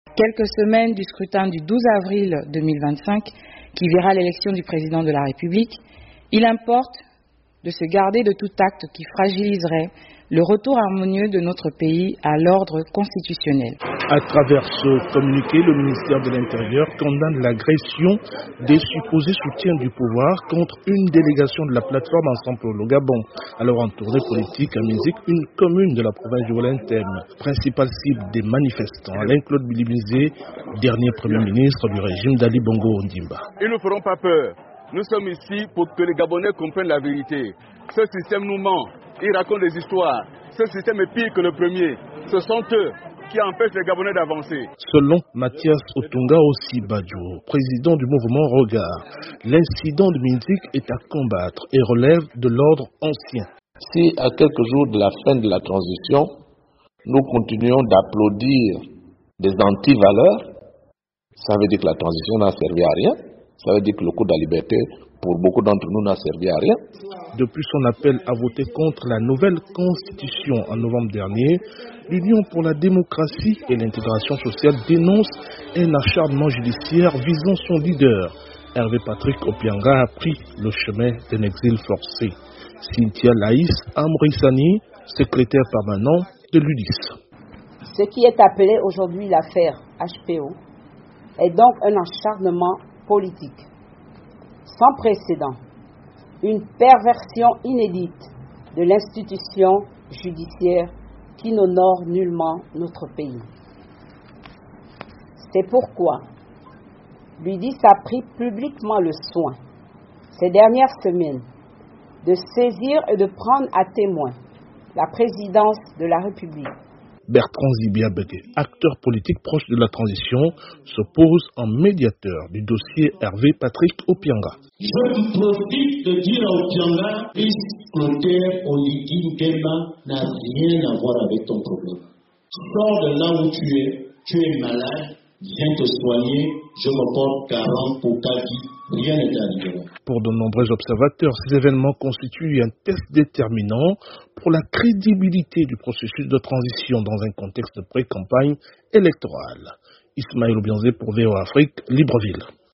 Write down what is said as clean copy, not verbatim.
Quelques semaines du scrutin du 12 avril 2025, qui verra l'élection du président de la République, il importe de se garder de tout acte qui fragiliserait le retour harmonieux de notre pays à l'ordre constitutionnel. À travers ce communiqué, le ministère de l'Intérieur condamne l'agression des supposés soutiens du pouvoir contre une délégation de la plateforme Ensemble au Gabon. Alors en tournée politique à Musique, une commune de la province du Wellington, principale cible des manifestants, Alain-Claude Bilimizé, dernier premier ministre du régime d'Ali Bongo Ondimba. Ils ne feront pas peur. Nous sommes ici pour que les Gabonais comprennent la vérité. Ce système nous ment. Il raconte des histoires. Ce système est pire que le premier. Ce sont eux qui empêchent les Gabonais d'avancer. Selon Mathias Otunga Osibadjo, président du mouvement Regard, l'incident de Minzik est à combattre et relève de l'ordre ancien. Si à quelques jours de la fin de la transition, nous continuons d'applaudir des antivaleurs, ça veut dire que la transition n'a servi à rien. Ça veut dire que le coup de la liberté, pour beaucoup d'entre nous, n'a servi à rien. Depuis son appel à voter contre la nouvelle constitution en novembre dernier, l'Union pour la démocratie et l'intégration sociale dénonce un acharnement judiciaire visant son leader. Hervé Patrick Opianga a pris le chemin d'un exil forcé. Cynthia Laïs Amrissani, secrétaire permanent de l'UDIS. Ce qui est appelé aujourd'hui l'affaire HPO est donc un acharnement politique, sans précédent, une perversion inédite de l'institution judiciaire qui n'honore nullement notre pays. C'est pourquoi l'UDIS a pris publiquement le soin, ces dernières semaines, de saisir et de prendre à témoin la présidence de la République. Bertrand Zibiabede, acteur politique proche de la transition, se pose en médiateur du dossier Hervé Patrick Opianga. Je profite de dire à Opianga, Clotaire Oligui Nguema n'a rien à voir avec ton problème. Sors de là où tu es malade, viens te soigner, je me porte garant pour ta vie, rien n'est arrivé. Pour de nombreux observateurs, ces événements constituent un test déterminant pour la crédibilité du processus de transition dans un contexte de pré-campagne électorale. Ismaël Obianzé pour VOA Afrique, Libreville.